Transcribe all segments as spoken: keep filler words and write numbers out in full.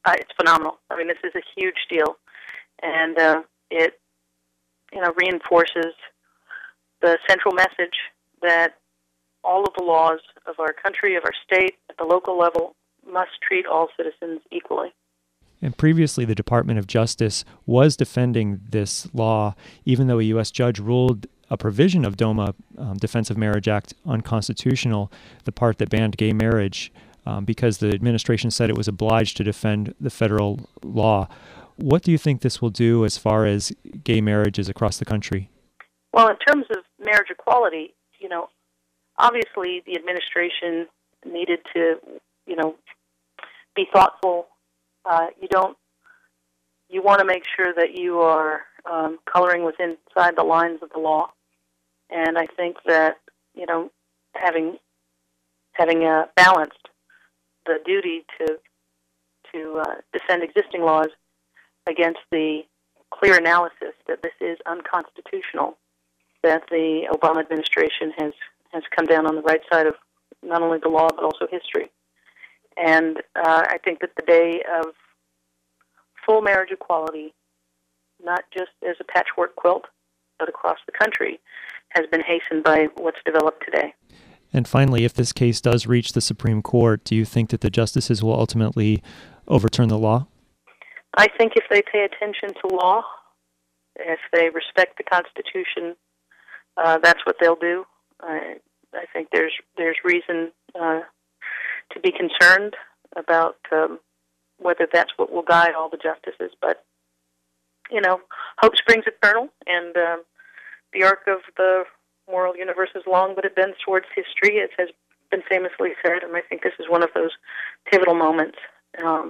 uh, it's phenomenal. I mean, this is a huge deal, and uh, it, you know, reinforces the central message that all of the laws of our country, of our state, at the local level, must treat all citizens equally. And previously, the Department of Justice was defending this law, even though a U S judge ruled a provision of DOMA, um, Defense of Marriage Act, unconstitutional, the part that banned gay marriage, um, because the administration said it was obliged to defend the federal law. What do you think this will do as far as gay marriages across the country? Well, in terms of marriage equality, you know, obviously the administration needed to, you know, be thoughtful. Uh, you don't, you want to make sure that you are um, coloring within inside the lines of the law. And I think that, you know, having having uh, balanced the duty to to uh, defend existing laws against the clear analysis that this is unconstitutional, that the Obama administration has, has come down on the right side of not only the law but also history. And uh, I think that the day of full marriage equality, not just as a patchwork quilt, but across the country, has been hastened by what's developed today. And finally, if this case does reach the Supreme Court, do you think that the justices will ultimately overturn the law? I think if they pay attention to law, if they respect the Constitution, uh, that's what they'll do. I, I think there's there's reason uh, to be concerned about um, whether that's what will guide all the justices. But, you know, hope springs eternal, and um, the arc of the moral universe is long, but it bends towards history, as has been famously said, and I think this is one of those pivotal moments. Um,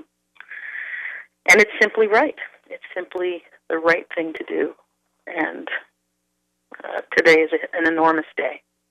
and it's simply right. It's simply the right thing to do, and uh, today is a, an enormous day.